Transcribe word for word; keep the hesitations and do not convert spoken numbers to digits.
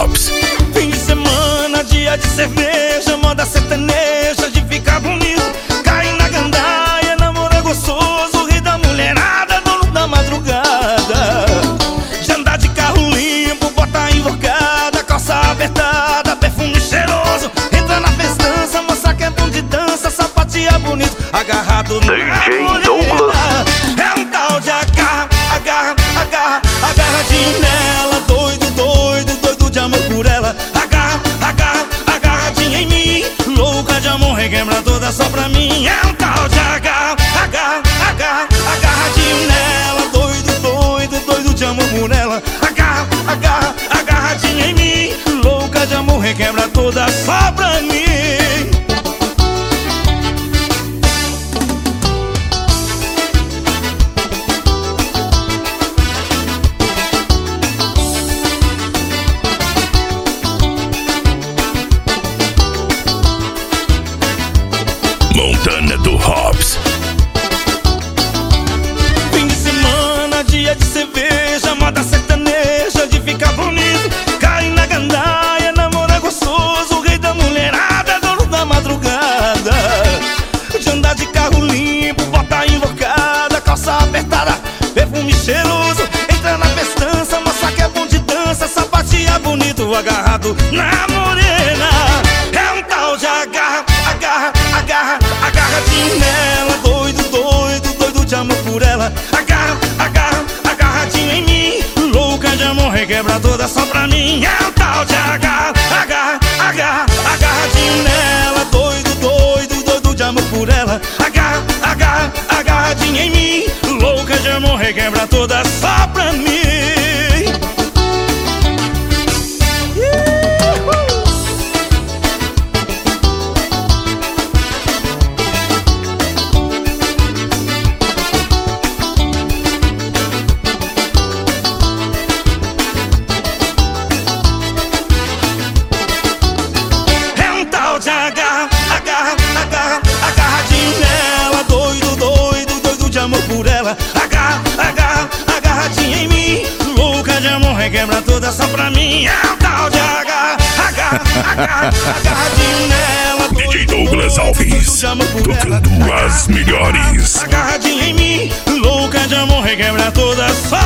Hops. Fim de semana, dia de cerveja, moda sertaneja de ficar bonito. Cai na gandaia, namora gostoso, ri da mulherada, dono da madrugada. De andar de carro limpo, bota invocada, calça apertada, perfume cheiroso. Entra na festança, moça que é bom de dança, sapatia bonito, agarrado no D J Douglas. É um tal de agarra, agarra, agarra, agarradinho nela, doido, doido, doido de amor por ela. Agarra, agarra, agarradinha em mim, louca de amor, requebra toda só pra mim. É um tal de agarra, agarra, agarra, agarradinho nela, doido, doido, doido de amor por ela. Agarra, agarra, agarradinha em mim, louca de amor, requebra toda só pra mim. Montana do Hops. Fim de semana, dia de cerveja, moda sertaneja de ficar bonito. Cai na gandaia, namora gostoso, rei da mulherada, dono da madrugada. De andar de carro limpo, bota invocada, calça apertada, perfume cheiroso. Entra na festança, moça que é bom de dança, sapatia bonito, agarrado na morena. É um tal de agarra, agarra, agarra, agarradinho nela, doido, doido, doido de amor por ela. Agarra, agarra, agarradinho em mim, louca de amor, requebra toda só pra mim. É um tal de agarra, agarra, agarra, agarradinho nela, doido, doido, doido de amor por ela. Agarra, agarra, agarradinho em mim, louca de amor, requebra toda só pra mim. Agarra, agarra, agarra, agarradinho nela, doido, doido, doido de amor por ela. Agarra, agarra, agarradinho em mim, louca de amor, requebra toda só pra mim. É um tal de agarra, agarra, agarra, agarradinho nela, D J Douglas Alves, tocando as melhores. Agarradinho em mim, louca de amor, requebra toda só